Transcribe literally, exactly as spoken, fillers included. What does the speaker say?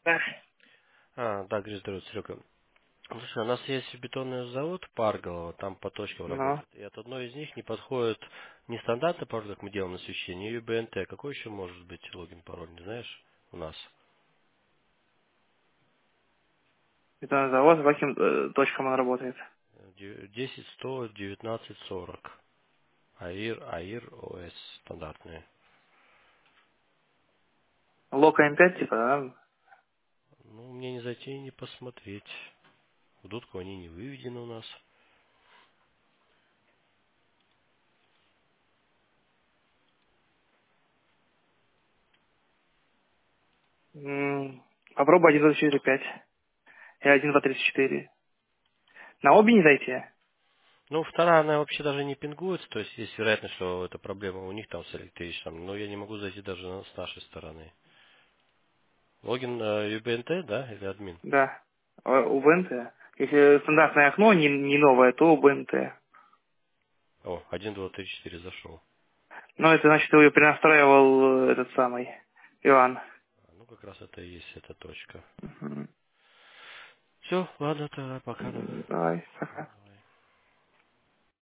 Да. А, да, говорит, здравствуйте, Серега. Слушай, у нас есть бетонный завод Парголово, там по точкам Ну, работает. И от одной из них не подходит не стандартный пароль, как мы делаем на свечение, и ю би эн ти. Какой еще может быть логин, пароль, не знаешь, у нас? это завод, по каким э, точкам он работает? Де- десять, сто, девятнадцать, сорок. АИР, АИР, ОС стандартные. Лока эм пять, типа, да? Ну, мне не зайти и не посмотреть. В дудку они не выведены у нас. М, Попробуй один, два, четыре, пять. И один, два, тридцать четыре. На обе не зайти? Ну, вторая, она вообще даже не пингуется, то есть есть вероятность, что это проблема у них там с электричеством, но я не могу зайти даже на- с нашей стороны. Логин э, ю би эн ти, да, или админ? Да. Э, У БНТ. Если стандартное окно не, не новое, то у БНТ. О, один, два, три, четыре зашел. Но это значит, ты ее перенастраивал э, этот самый Иван. А, ну, как раз это и есть эта точка. Мгм. Все, ладно, тогда пока. Да. Давай, пока.